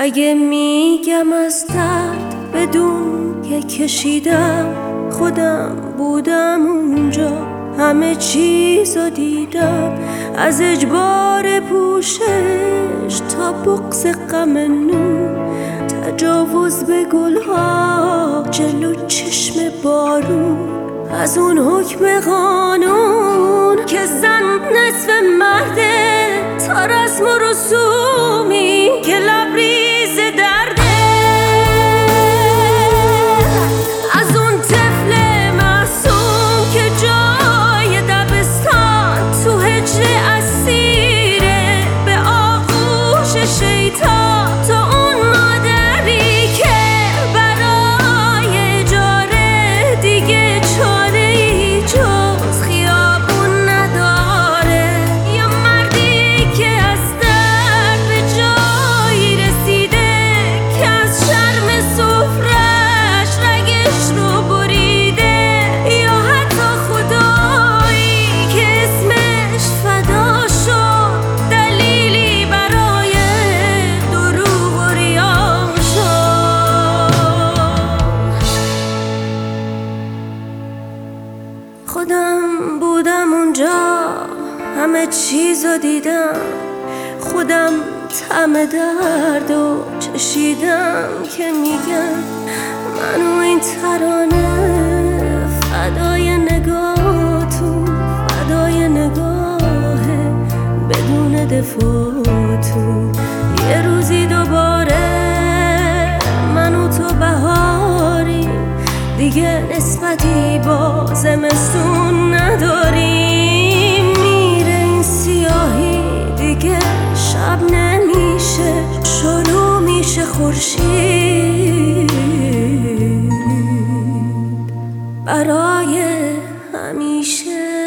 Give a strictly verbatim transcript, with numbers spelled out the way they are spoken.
اگه میگم از درد بدون که کشیدم، خودم بودم اونجا، همه چیزو دیدم، از اجبار پوشش تا بغض غم نو، تجاوز به گلها جلو چشم بارون، از اون حکم قانون که زن نصف مرده، تا رسم و رسومی که لبریز درده، از اون طفل معصوم که جای دبستان تو هجر اسیره به آغوش شیطان، تا اون مادری که برای اجاره دیگه چاره‌ای جز خیابون نداره، یا مردی که از درد به جایی رسیده که از شرم سفرش رگش رو بریده، یا حتی خدایی که اسمش فدا شد، دلیلی برای دروغ و ریا شد. خودم بودم اونجا، همه چیزو دیدم، خودم طعم درد و چشیدم که میگم من و این ترانه فدای نگاهتون، فدای نگاه بدون دفاعتون. یه روزی دوباره من و تو بهاریم، دیگه نسبتی با زمستون نداریم، میره این سیاهی دیگه شب نمیشه، شروع میشه خورشید برای همیشه.